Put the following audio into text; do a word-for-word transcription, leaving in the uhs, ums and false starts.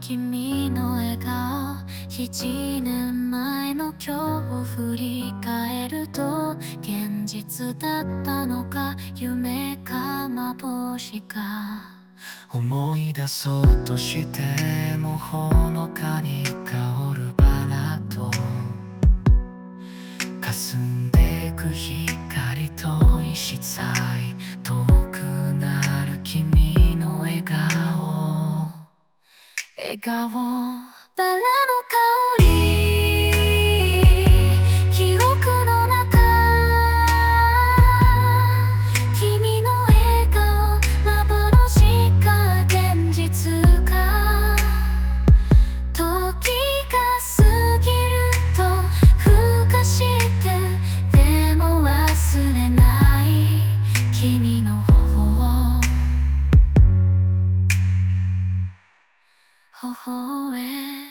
君の笑顔一年前の今日を振り返ると現実だったのか夢か幻か思い出そうとしてもほのかに香るバラと霞んでく光と石さえ遠くなる君の笑顔笑顔バラの香り記憶の中君の笑顔幻か現実か時が過ぎるとふかしてでも忘れない君の頬を微笑